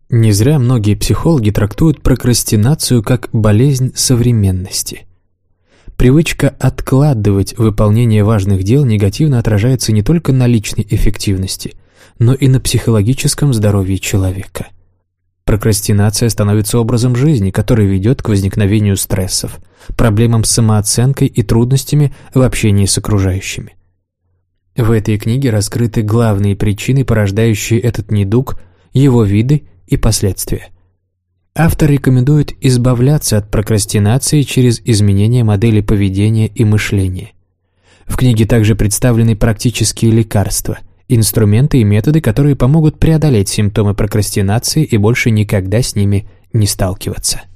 Не зря многие психологи трактуют прокрастинацию как болезнь современности. Привычка откладывать выполнение важных дел негативно отражается не только на личной эффективности, но и на психологическом здоровье человека. Прокрастинация становится образом жизни, который ведет к возникновению стрессов, проблемам с самооценкой и трудностями в общении с окружающими. В этой книге раскрыты главные причины, порождающие этот недуг, его виды и последствия. Автор рекомендует избавляться от прокрастинации через изменение модели поведения и мышления. В книге также представлены практические лекарства, инструменты и методы, которые помогут преодолеть симптомы прокрастинации и больше никогда с ними не сталкиваться.